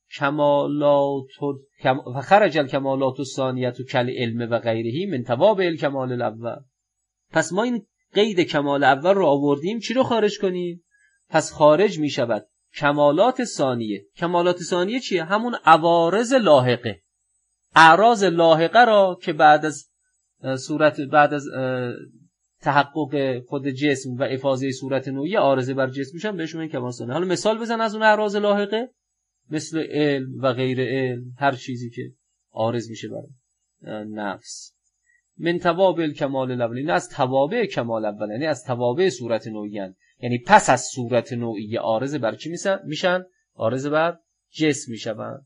الکمالات الثانیه کالعلم و غیره من توابع الکمال الاول. پس ما این قید کمال اول رو آوردیم، چی رو خارج کنیم؟ پس خارج می شود کمالات ثانیه. کمالات ثانیه چیه؟ همون عوارض لاحقه. اعراض لاحقه را که بعد از تحقق خود جسم و افاضه صورت نوعی عارضه بر جسم میشن، بهشون میگن کمال ثانیه. حالا مثال بزن از اون اعراض لاحقه، مثل علم و غیر علم، هر چیزی که عارض میشه برای نفس. من توابع الکمال الاول، نه از توابع کمال اول، یعنی از توابع صورت نوعی، یعنی پس از صورت نوعی عارضه بر چی میشن؟ عارضه بر جسم میشن.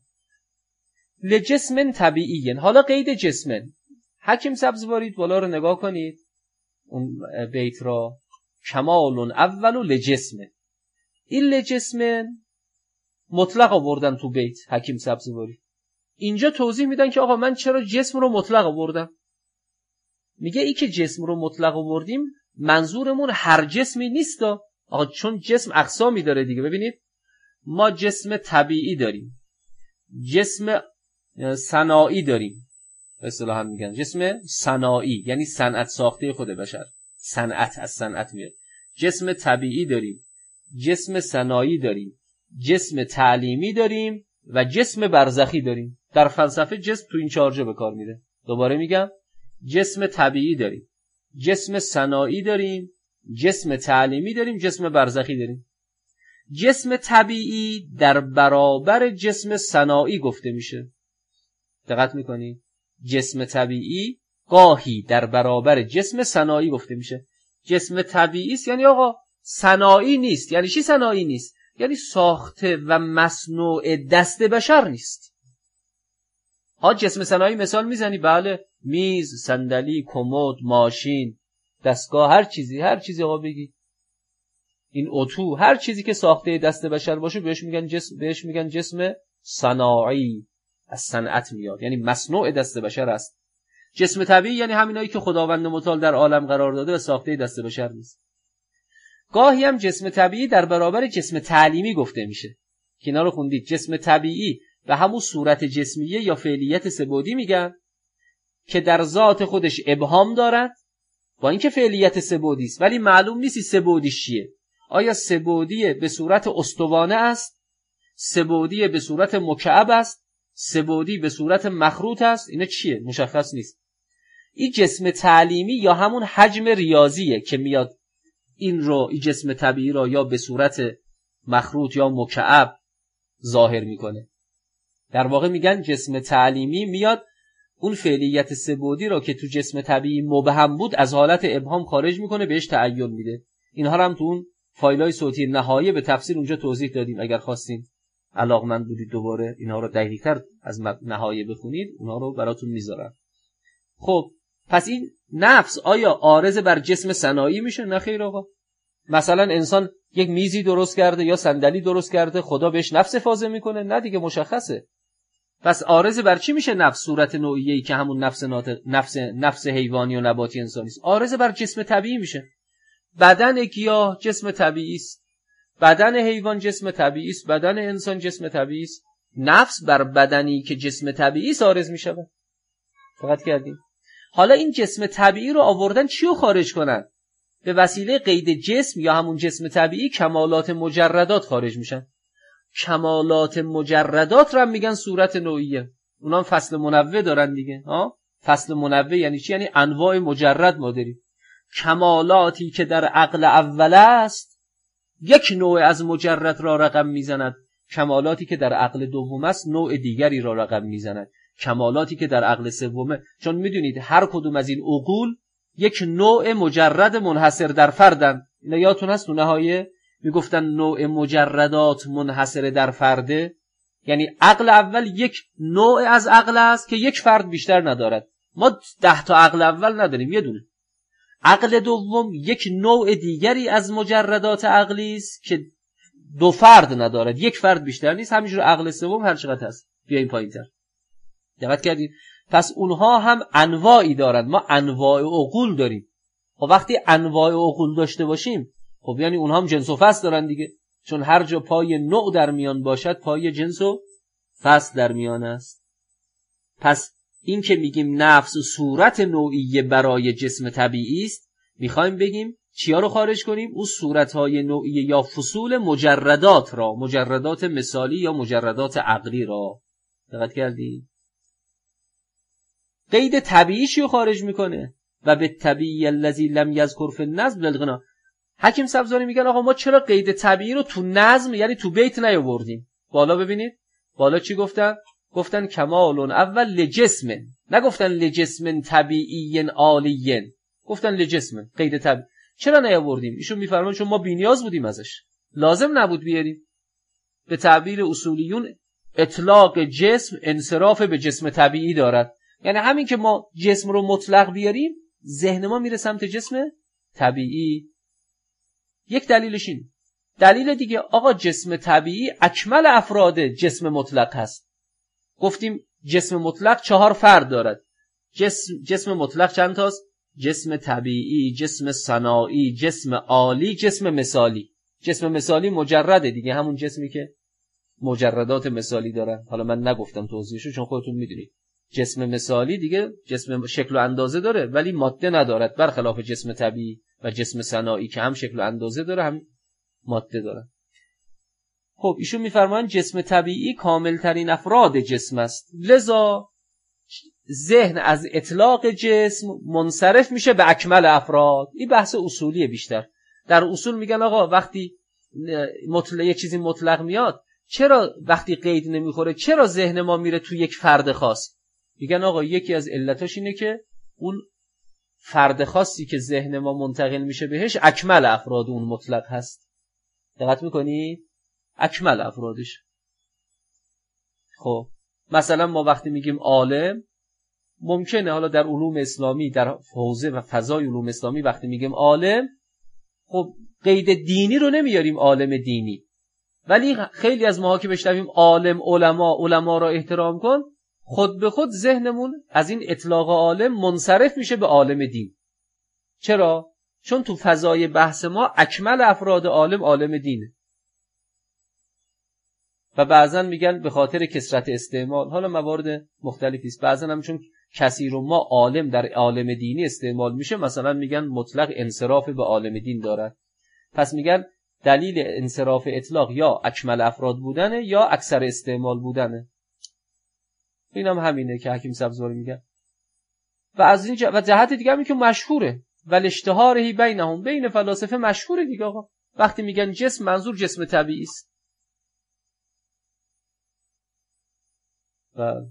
لجسم طبیعی. حالا قید جسم، حکیم سبزواری بالا رو نگاه کنید، اون بیت را کمال اول لجسم. این لجسم مطلق آوردن تو بیت حکیم سبزواری. اینجا توضیح میدن که آقا من چرا جسم رو مطلق آوردم. میگه ای که جسم رو مطلق آوردیم منظورمون هر جسمی نیست. آقا چون جسم اقسامی داره دیگه. ببینید ما جسم طبیعی داریم، جسم صناعی داریم، اصطلاحاً میگن جسم صناعی یعنی صنعت ساخته خود بشر، صنعت از صنعت میاد. جسم طبیعی داریم، جسم صناعی داریم، جسم تعلیمی داریم و جسم برزخی داریم. در فلسفه جسم تو این 4 جا به کار میره. دوباره میگم جسم طبیعی داریم، جسم صناعی داریم، جسم تعلیمی داریم، جسم برزخی داریم. جسم طبیعی در برابر جسم صناعی گفته میشه. دقت میکنی؟ جسم طبیعی گاهی در برابر جسم صناعی گفته میشه. جسم طبیعی است یعنی آقا صناعی نیست. یعنی چی صناعی نیست؟ یعنی ساخته و مصنوع دست بشر نیست. جسم صناعی مثال میزنی؟ بله، میز، صندلی، کمد، ماشین، دستگاه، هر چیزی آقا بگی، این اتو، هر چیزی که ساخته دست بشر باشه بهش میگن جسم صناعی، از صنعت میاد، یعنی مصنوع دست بشر است. جسم طبیعی یعنی همینایی که خداوند متعال در عالم قرار داده و ساخته دست بشر نیست. گاهی هم جسم طبیعی در برابر جسم تعلیمی گفته میشه که اینا رو خوندید. جسم طبیعی و همون صورت جسمیه یا فعلیت سه‌بعدی میگن که در ذات خودش ابهام دارد، با اینکه فعلیت سه‌بعدی است ولی معلوم نیست سه‌بعدیش چیه. آیا سه‌بعدی به صورت استوانه است، سه‌بعدی به صورت مکعب است، سه‌بعدی به صورت مخروط است؟ اینا چیه؟ مشخص نیست. این جسم تعلیمی یا همون حجم ریاضیه که میاد این جسم طبیعی رو یا به صورت مخروط یا مکعب ظاهر میکنه. در واقع میگن جسم تعلیمی میاد اون فعلیت سه‌بعدی رو که تو جسم طبیعی مبهم بود از حالت ابهام خارج میکنه، بهش تعین میده. اینها رو هم تو اون فایل‌های صوتی نهایه به تفصیل اونجا توضیح دادیم. اگر خواستین علاقمند بودید دوباره اینها رو دقیق‌تر از نهایه بخونید، اونها رو براتون میذارم. خب پس این نفس آیا عارض بر جسم صناعی میشه؟ نه خیر آقا. مثلا انسان یک میزی درست کرده یا صندلی درست کرده، خدا بهش نفس افاضه میکنه؟ نه دیگه، مشخصه. پس عارض بر چی میشه نفس؟ صورت نوعیه‌ای که همون نفس حیوانی و نباتی انسانی است. عارض بر جسم طبیعی میشه. بدن گیاه جسم طبیعی است، بدن حیوان جسم طبیعی است، بدن انسان جسم طبیعی است. نفس بر بدنی که جسم طبیعی است عارض میشه. دقت کردیم؟ حالا این جسم طبیعی رو آوردن چی رو خارج کنن؟ به وسیله قید جسم یا همون جسم طبیعی کمالات مجردات خارج میشن. کمالات مجردات رو هم میگن صورت نوعیه. اونا هم فصل منوع دارن دیگه. فصل منوع یعنی چی؟ یعنی انواع مجرد ما داریم. کمالاتی که در عقل اول است یک نوع از مجرد را رقم میزند، کمالاتی که در عقل دوم است نوع دیگری را رقم میزند، کمالاتی که در عقل سومه. چون میدونید هر کدوم از این عقول یک نوع مجرد منحصر در فردن. اینا یادتون هست تو نهایه میگفتن نوع مجردات منحصر در فرده، یعنی عقل اول یک نوع از عقل است که یک فرد بیشتر ندارد. ما 10 تا عقل اول نداریم، یه دونه. عقل دوم یک نوع دیگری از مجردات عقلی است که 2 فرد ندارد، یک فرد بیشتر نیست. همینجور عقل سوم هر چقدر هست. بیاین پایین‌تر. دقت کردید؟ پس اونها هم انواعی دارند. ما انواع عقول داریم. خب وقتی انواع عقول داشته باشیم، خب یعنی اونها هم جنس و فصل دارن دیگه. چون هر جا پای نوع در میان باشد پای جنس و فصل در میان است. پس این که میگیم نفس و صورت نوعیه برای جسم طبیعی است، میخوایم بگیم چیا رو خارج کنیم؟ اون صورتهای نوعیه یا فصول مجردات را، مجردات مثالی یا مجردات عقلی را. دقت کردید؟ قید طبیعیش رو خارج میکنه. و به طبیعی الذی لم یذکر فی النظم للغنا. حکیم سبزواری میگن آقا ما چرا قید طبیعی رو تو نظم یعنی تو بیت نیاوردیم؟ بالا ببینید، بالا چی گفتن؟ گفتن کمال اول لجسم، نگفتن لجسم طبیعی عالی، گفتن لجسم. قید طبیعی چرا نیاوردیم؟ ایشون میفرمان چون ما بی‌نیاز بودیم ازش، لازم نبود بیاریم. به تعبیر اصولیون اطلاق جسم انصراف به جسم طبیعی دارد. یعنی همین که ما جسم رو مطلق بیاریم ذهن ما میره سمت جسم طبیعی. یک دلیلش این. دلیل دیگه آقا جسم طبیعی اکمل افراد جسم مطلق هست. گفتیم جسم مطلق 4 فرد دارد. جسم مطلق چند تاست؟ جسم طبیعی، جسم صناعی، جسم عالی، جسم مثالی. جسم مثالی مجرده دیگه، همون جسمی که مجردات مثالی دارن. حالا من نگفتم توضیحشو چون خودتون میدونید. جسم مثالی دیگه جسم شکل و اندازه داره ولی ماده ندارد، برخلاف جسم طبیعی و جسم صناعی که هم شکل و اندازه داره هم ماده داره. خب ایشون میفرمایند جسم طبیعی کامل ترین افراد جسم است، لذا ذهن از اطلاق جسم منصرف میشه به اکمل افراد. این بحث اصولیه بیشتر. در اصول میگن آقا وقتی یه چیزی مطلق میاد، چرا وقتی قید نمیخوره چرا ذهن ما میره تو یک فرد خاص؟ میگن آقا یکی از علتاش اینه که اون فرد خاصی که ذهن ما منتقل میشه بهش اکمل افراد اون مطلق هست. دقت میکنی؟ اکمل افرادش. خب مثلا ما وقتی میگیم عالم، ممکنه حالا در علوم اسلامی در حوزه و فضای علوم اسلامی وقتی میگیم عالم، خب قید دینی رو نمیاریم عالم دینی، ولی خیلی از ماها که بشنویم عالم علما را احترام کن، خود به خود ذهنمون از این اطلاق عالم منصرف میشه به عالم دین. چرا؟ چون تو فضای بحث ما اکمل افراد عالم دینه. و بعضن میگن به خاطر کثرت استعمال، حالا موارد مختلفی است، بعضن هم چون کثیر ما عالم در عالم دینی استعمال میشه، مثلا میگن مطلق انصراف به عالم دین دارد. پس میگن دلیل انصراف اطلاق یا اکمل افراد بودنه یا اکثر استعمال بودنه. اینم همینه که حکیم سبزواری میگن. و از این و جهت دیگه هم که مشهوره ولی اشتهارهی بینهم، بین فلاسفه مشهوره دیگه آقا، وقتی میگن جسم منظور جسم طبیعی است. و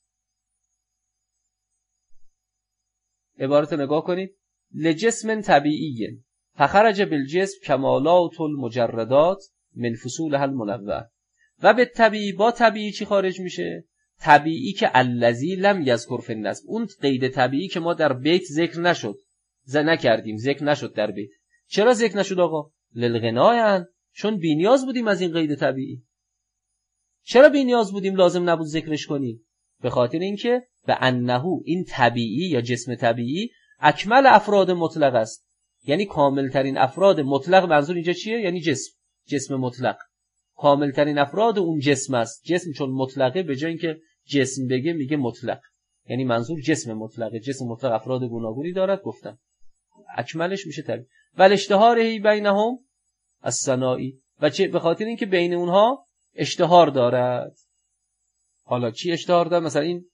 عبارت نگاه کنید، لجسم طبیعی فخرج بالجسم کمالات المجردات من فصولها المنوع. و به طبیعی، با طبیعی چی خارج میشه؟ طبیعی که الذی لم یذکر فی النصب، اون قید طبیعی که ما در بیت ذکر نشد، نکردیم، ذکر نشد در بیت. چرا ذکر نشد آقا؟ للغناء، چون بی‌نیاز بودیم از این قید طبیعی. چرا بی‌نیاز بودیم لازم نبود ذکرش کنیم؟ به خاطر اینکه به انه این طبیعی یا جسم طبیعی اکمل افراد مطلق است، یعنی کامل ترین افراد مطلق. منظور اینجا چیه؟ یعنی جسم مطلق کامل ترین افراد اون جسم است. جسم چون مطلقه به جای اینکه جسم بگه میگه مطلق، یعنی منظور جسم مطلقه. جسم مطلق افراد گوناگونی دارد، گفتم اکملش میشه طبیعی. ولی اشتهارهی بینهم الثنایی، و چه؟ به خاطر اینکه بین اونها اشتهار دارد. حالا چی اشتهار دارد؟ مثلا این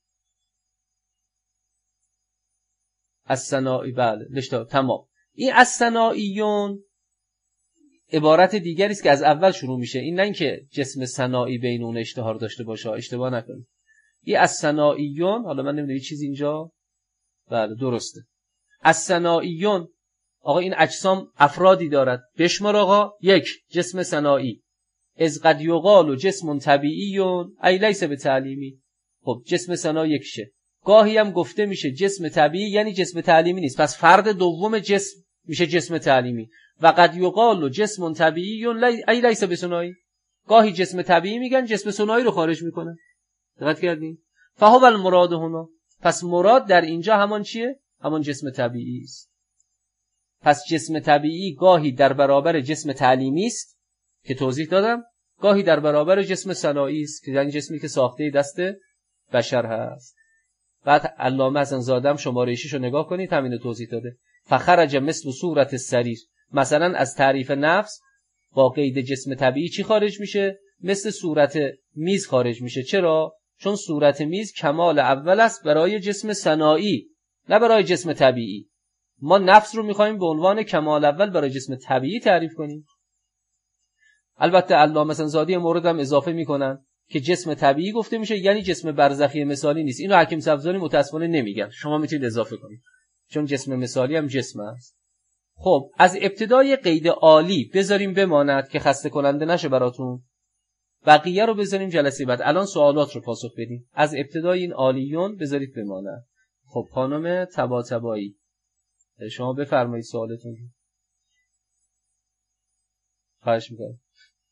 الثنایی، بله اشتهار تمام. این الثناییون عبارت دیگری است که از اول شروع میشه، این نه اینکه جسم ثنایی بین اون اشتهار داشته باشه، اشتباه نکنید. این الثناییون، حالا من نمیدونم چیز اینجا، بله درسته. الثناییون آقا این اجسام افرادی دارد، بشمار آقا. یک، جسم ثنایی. از قد یقال و جسم طبیعیون ای لیس به تعلیمی. خب جسم ثنایی یکشه. گاهی هم گفته میشه جسم طبیعی یعنی جسم تعلیمی نیست، پس فرد دوم جسم میشه جسم تعلیمی. و قد یقال و جسم طبیعیون ای لیس به ثنایی. گاهی جسم طبیعی میگن، جسم ثنایی رو خارج میکنن. دقت کردین؟ فهو المراد هنا، پس مراد در اینجا همان چیه؟ همان جسم طبیعی است. پس جسم طبیعی گاهی در برابر جسم تعلیمی است که توضیح دادم، گاهی در برابر جسم صناعی است که یعنی جسمی که ساخته دست بشر هست. بعد علامه حسن زاده هم شماره 6 رو نگاه کنید، همین رو توضیح داده. فخرج مثل صورت السریر، مثلا از تعریف نفس با قید جسم طبیعی چی خارج میشه؟ مثل صورت میز خارج میشه. چرا؟ چون صورت میز کمال اول است برای جسم صناعی، نه برای جسم طبیعی. ما نفس رو میخوایم به عنوان کمال اول برای جسم طبیعی تعریف کنیم. البته علامه حسن زاده مورد هم اضافه میکنن که جسم طبیعی گفته میشه یعنی جسم برزخی مثالی نیست. اینو حکیم سبزواری متاسفانه نمیگن، شما میتونید اضافه کنید، چون جسم مثالی هم جسم است. خب از ابتدای قید عالی بذاریم بماند که خسته کننده نشه براتون، بقیه رو بذاریم جلسه بعد. الان سوالات رو پاسخ بدیم. از ابتدای این عالیون بذارید بماند. خب خانم طباطبایی شما بفرمایید سوالتون. خواهش میکنم.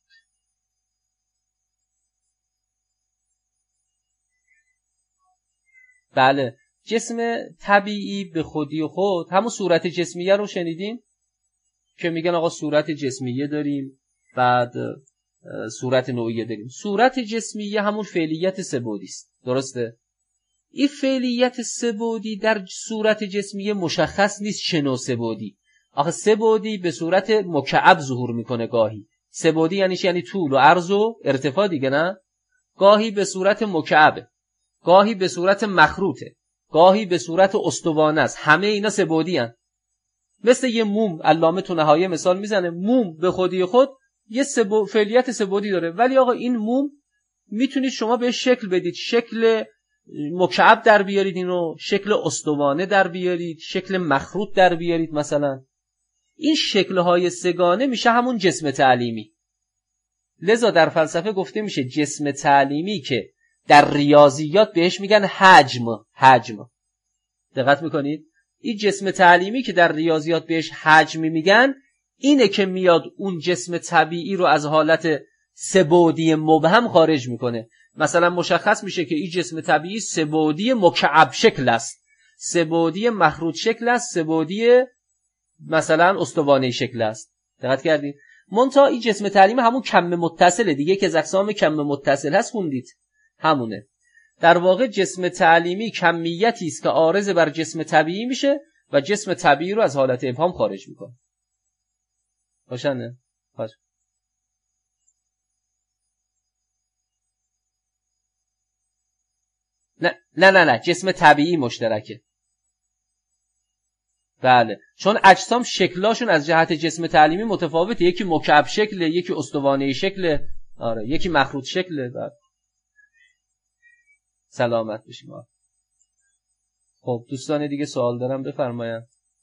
بله، جسم طبیعی به خودی خود همون صورت جسمیه رو شنیدین که میگن آقا صورت جسمیه داریم، بعد صورت نوعیه داریم. صورت جسمیه همون فعلیت سه‌بعدی است، درسته؟ این فعلیت سه‌بعدی در صورت جسمیه مشخص نیست چه نوع سه‌بعدی. آخه سه‌بعدی به صورت مکعب ظهور میکنه گاهی. سه‌بعدی یعنی چی؟ یعنی طول و عرض و ارتفاع دیگه، نه؟ گاهی به صورت مکعبه، گاهی به صورت مخروطه، گاهی به صورت استوانه است. همه اینا سه‌بعدی ان. مثل یه موم، علامه تو نهایه مثال میزنه، موم به خودی خود یه فعلیت سه‌بعدی داره، ولی آقا این موم میتونید شما بهش شکل بدید، شکل مکعب در بیارید، اینو شکل استوانه در بیارید، شکل مخروط در بیارید. مثلا این شکل‌های سگانه میشه همون جسم تعلیمی. لذا در فلسفه گفته میشه جسم تعلیمی که در ریاضیات بهش میگن حجم. دقت میکنید؟ این جسم تعلیمی که در ریاضیات بهش حجم میگن، اینه که میاد اون جسم طبیعی رو از حالت سه‌بعدی مبهم خارج میکنه. مثلا مشخص میشه که این جسم طبیعی سه‌بعدی مکعب شکل است، سه‌بعدی مخروط شکل است، سه‌بعدی مثلا استوانه شکل است. دقت کردید؟ منتها این جسم تعلیمی همون کم متصله دیگه، که از اقسام کم متصل هست خوندید، همونه. در واقع جسم تعلیمی کمیتی است که عارض بر جسم طبیعی میشه و جسم طبیعی رو از حالت ابهام خارج میکنه. روشنه؟ نه جسم طبیعی مشترکه. بله، چون اجسام شکلاشون از جهت جسم تعلیمی متفاوته، یکی مکعب شکله، یکی استوانه شکله، آره یکی مخروط شکله. بله. سلامت بشیم. خب دوستان دیگه سوال دارم بفرمایید.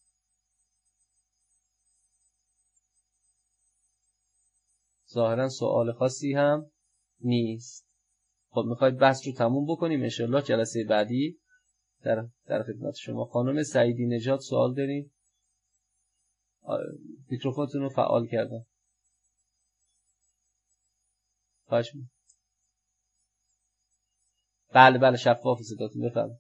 ظاهرا سوال خاصی هم نیست. خب میخواید بحث رو تموم بکنیم انشالله جلسه بعدی در خدمت شما. خانم سعیدی نژاد سوال دارین؟ میکروفونتون رو فعال کردم. خواهش می‌کنم. بله شفاف صداتون، بفرمایید.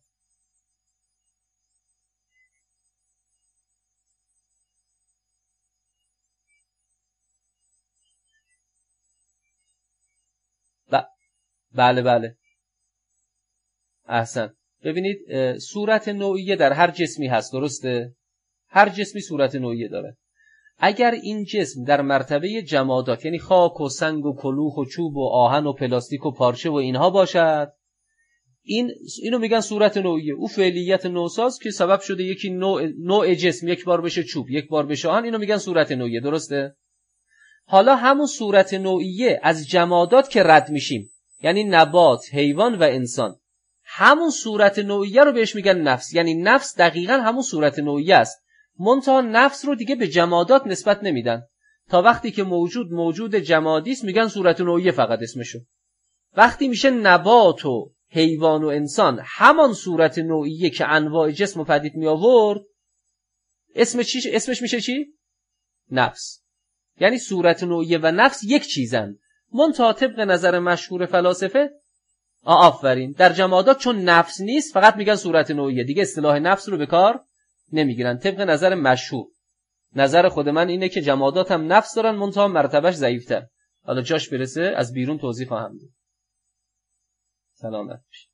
بله احسن. ببینید صورت نوعیه در هر جسمی هست، درسته؟ هر جسمی صورت نوعیه داره. اگر این جسم در مرتبه جمادات، یعنی خاک و سنگ و کلوخ و چوب و آهن و پلاستیک و پارچه و اینها باشد، اینو میگن صورت نوعیه. او فعلیت نوساز که سبب شده یکی نوع جسم یک بار بشه چوب، یک بار بشه آهن، اینو میگن صورت نوعیه، درسته؟ حالا همون صورت نوعیه از جمادات که رد میشیم، یعنی نبات، حیوان و انسان، همون صورت نوعیه رو بهش میگن نفس. یعنی نفس دقیقاً همون صورت نوعیه است، منتها نفس رو دیگه به جمادات نسبت نمیدن. تا وقتی که موجود جمادی است میگن صورت نوعیه فقط اسمشو. وقتی میشه نبات و حیوان و انسان، همان صورت نوعیه که انواع جسم و پدید می آورد، اسمش میشه چی؟ نفس. یعنی صورت نوعیه و نفس یک چیزن، منتها طبق نظر مشهور فلاسفه آفرین، در جمادات چون نفس نیست فقط میگن صورت نوعیه، دیگه اصطلاح نفس رو به کار نمیگیرن. طبق نظر مشهور، نظر خود من اینه که جمادات هم نفس دارن، منتها مرتبهش ضعیف‌تر. حالا جاش برسه از بیرون توضیح خواهم داد. سلامت باشید.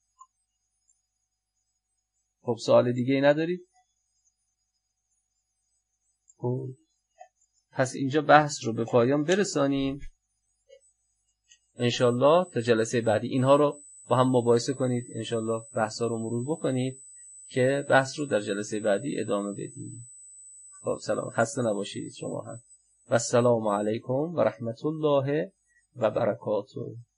خب سوال دیگه ای ندارید؟ خب پس اینجا بحث رو به پایان برسانیم انشالله. تا جلسه بعدی اینها رو با هم مباحثه کنید، انشالله بحثا رو مرور بکنید که بحث رو در جلسه بعدی ادامه بدیم. خب سلام، خسته نباشید شما هم. و السلام علیکم و رحمت الله و برکاته.